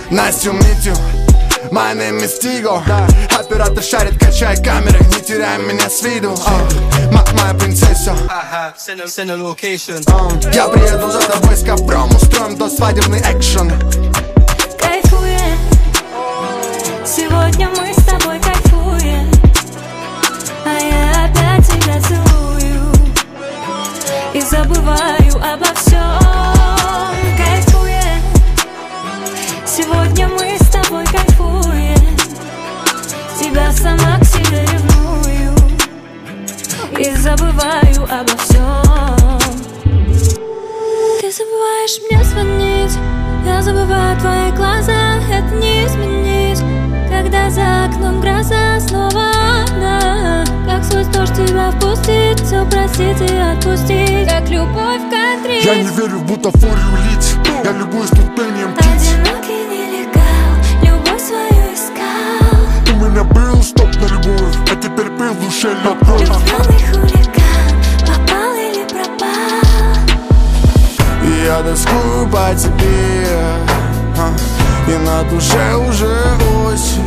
Nice to meet you. My name is Tigo. Оператор шарит, качай камеры, не теряй меня с виду. Моя принцесса. Send a location. Я приеду за тобой с ковром, устроим до свадебный экшен. Кайфуем, сегодня мы с тобой кайфуем, а я опять тебя целую и забываю обо всем. Кайфуем, сегодня мы с тобой кайфуем, тебя сама к себе ревную и забываю обо всем. Ты забываешь мне звонить, я забываю твои глаза, это не изменить. Когда за окном гроза снова одна, как сквозь дождь тебя впустить, все простить и отпустить, как любовь, как риск. Я не верю в бутафорию лиц, я любуюсь тут пением птиц. Одинокий нелегал, любовь свою искал. У меня был стоп на любовь, а теперь пыл в душе лед кровь. Влюбленный хулиган, попал или пропал. Я тоскую по тебе, и на душе уже осень.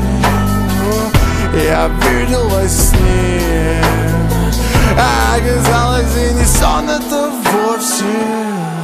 Я видел во сне, а оказалось и не сон это вовсе.